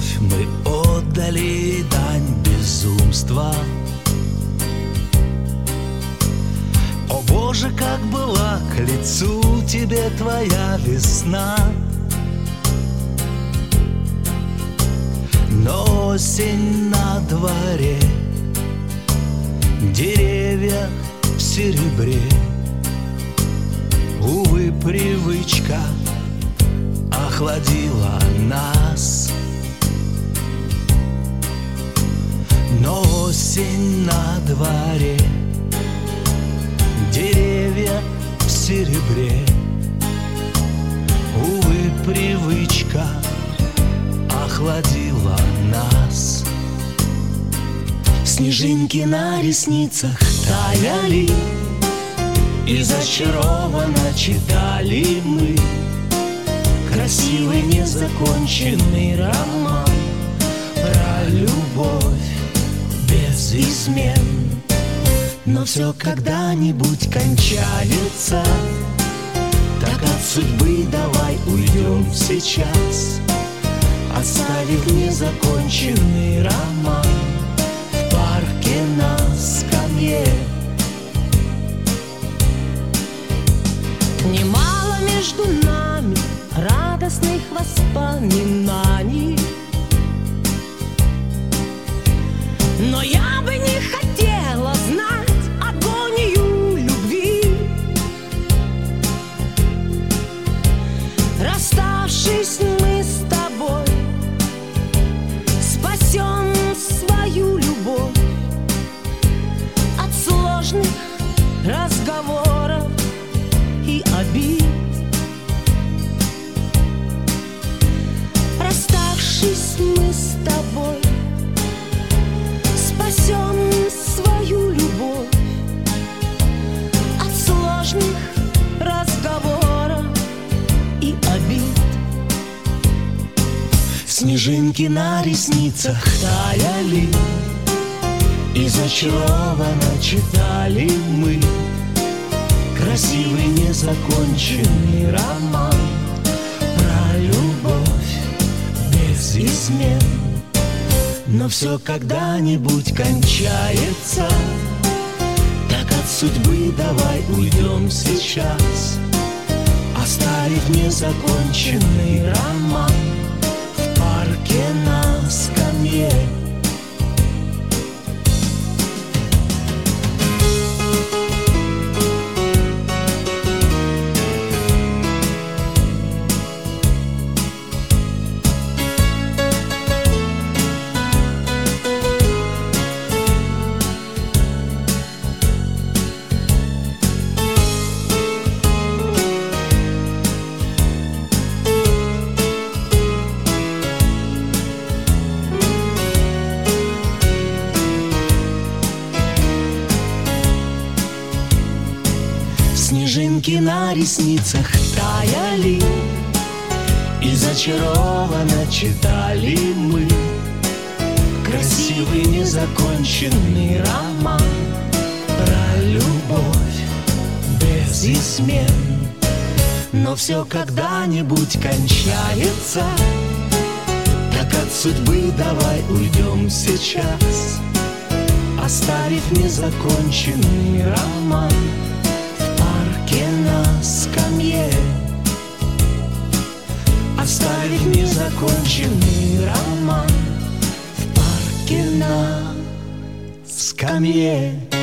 любовь мы отдали дань безумства. О Боже, как была к лицу тебе твоя весна. Но осень на дворе, деревья в серебре. Увы, привычка охладила нас. Но осень на дворе, деревья в серебре. Увы, привычка охладила нас. Снежинки на ресницах таяли, и зачарованно читали мы красивый незаконченный роман про любовь без измен. Но все когда-нибудь кончается, так от судьбы давай уйдем сейчас, оставив незаконченный роман в парке на скамье. Немало между нами радостных воспоминаний, но я бы не хотела знать агонию любви. Расставшись мы с тобой, спасем свою любовь от сложных разговоров и обид. Расставшись мы с тобой, спасем свою любовь от сложных разговоров и обид. Снежинки на ресницах таяли, и зачарованно читали мы красивый незаконченный роман про любовь без измен. Но все когда-нибудь кончается, так от судьбы давай уйдем сейчас, оставив незаконченный роман в парке на скамье. Снежинки на ресницах таяли, и зачарованно читали мы красивый незаконченный роман про любовь без измен. Но все когда-нибудь кончается, так от судьбы давай уйдем сейчас, оставив незаконченный роман на скамье. Оставив незаконченный роман в парке на скамье.